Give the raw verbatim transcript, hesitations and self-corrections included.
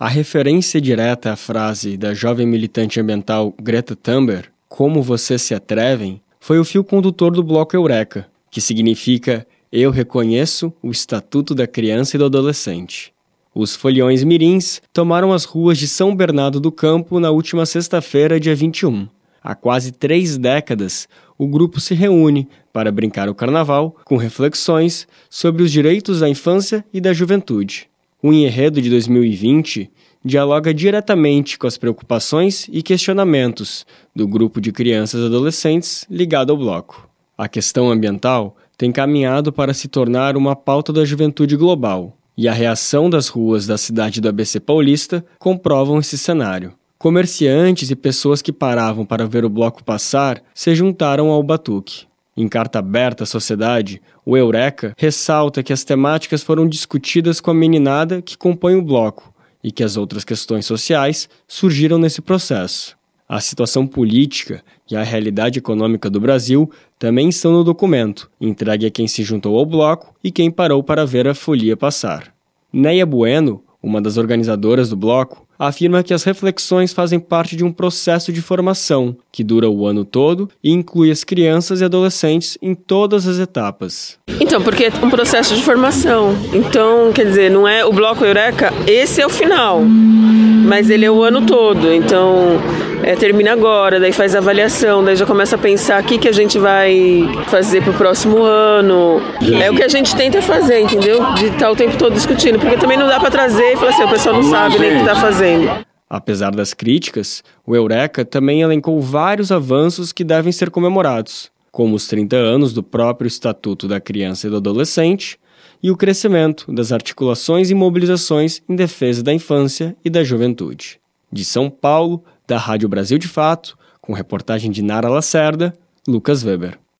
A referência direta à frase da jovem militante ambiental Greta Thunberg, "Como vocês se atrevem?", foi o fio condutor do Bloco Eureka, que significa "Eu reconheço o Estatuto da Criança e do Adolescente". Os foliões mirins tomaram as ruas de São Bernardo do Campo na última sexta-feira, dia vinte e um. Há quase três décadas, o grupo se reúne para brincar o carnaval com reflexões sobre os direitos da infância e da juventude. O enredo de dois mil e vinte dialoga diretamente com as preocupações e questionamentos do grupo de crianças e adolescentes ligado ao bloco. A questão ambiental tem caminhado para se tornar uma pauta da juventude global, e a reação das ruas da cidade do A B C Paulista comprovam esse cenário. Comerciantes e pessoas que paravam para ver o bloco passar se juntaram ao batuque. Em carta aberta à sociedade, o Eureka ressalta que as temáticas foram discutidas com a meninada que compõe o bloco e que as outras questões sociais surgiram nesse processo. A situação política e a realidade econômica do Brasil também estão no documento, entregue a quem se juntou ao bloco e quem parou para ver a folia passar. Neia Bueno, uma das organizadoras do bloco, afirma que as reflexões fazem parte de um processo de formação que dura o ano todo e inclui as crianças e adolescentes em todas as etapas. Então, porque é um processo de formação. Então, quer dizer, não é o Bloco Eureka, esse é o final, mas ele é o ano todo. Então, é, termina agora, daí faz a avaliação, daí já começa a pensar o que, que a gente vai fazer pro próximo ano. É o que a gente tenta fazer, entendeu? De estar o tempo todo discutindo, porque também não dá para trazer e falar assim, o pessoal não sabe nem o que está fazendo. Apesar das críticas, o Eureka também elencou vários avanços que devem ser comemorados, como os trinta anos do próprio Estatuto da Criança e do Adolescente e o crescimento das articulações e mobilizações em defesa da infância e da juventude. De São Paulo, da Rádio Brasil de Fato, com reportagem de Nara Lacerda, Lucas Weber.